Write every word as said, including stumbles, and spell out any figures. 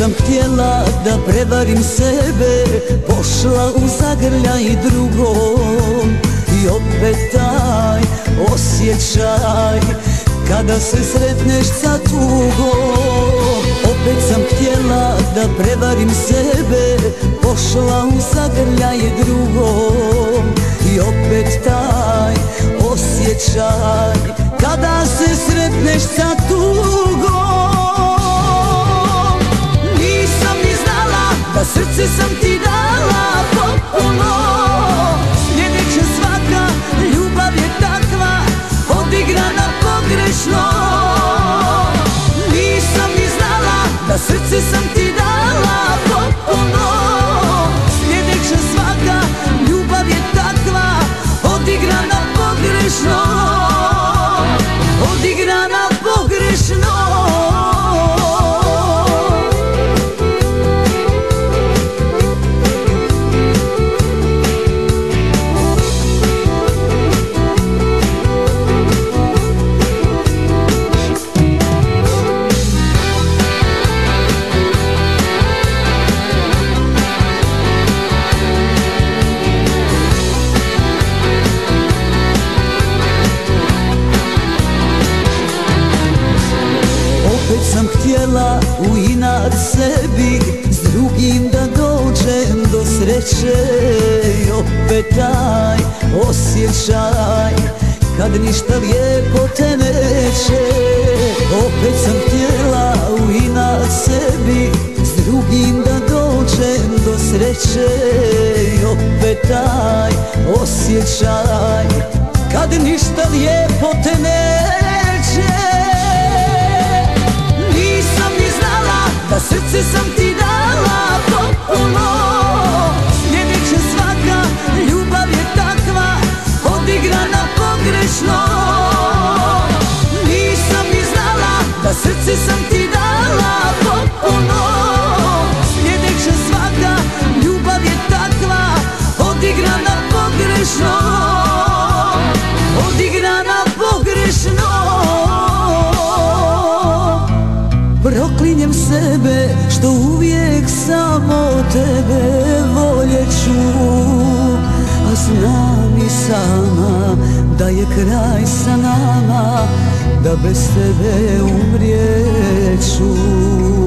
sam htjela da prevarim sebe, pošla u zagrljaj drugom. I opet taj osjećaj kada se sretneš sa tugom. Opet sam htjela da prevarim sebe, pošla u zagrljaj drugom. I opet taj osjećaj kada se sretneš sa tugom. Nisam ni znala da srce sam ti dala potpuno. Sljedeća svaka ljubav je takva, odigrana pogrešno. Nisam ni znala da srce sam ti dala potpuno. Sljedeća svaka ljubav je takva, odigrana pogrešno. Odigrana pogrešno. Opet sam htjela u inat sebi s drugim da dođem do sreće. I opet taj osjećaj kad ništa lijepo te neće. Opet sam htjela u inat sebi s drugim da dođem do sreće. I opet taj osjećaj kad ništa lijepo te neće. Nisam ni znala da srce sam ti dala potpuno. Sljedeća svaka ljubav je takva, odigrana pogrešno. Nisam ni znala da srce sam ti dala potpuno. Sljedeća svaka ljubav je takva, odigrana pogrešno. Odigrana pogrešno. Proklinjem sebe što uvijek samo tebe voljet ću. A znam i sama da je kraj sa nama, da bez tebe umrijet ću.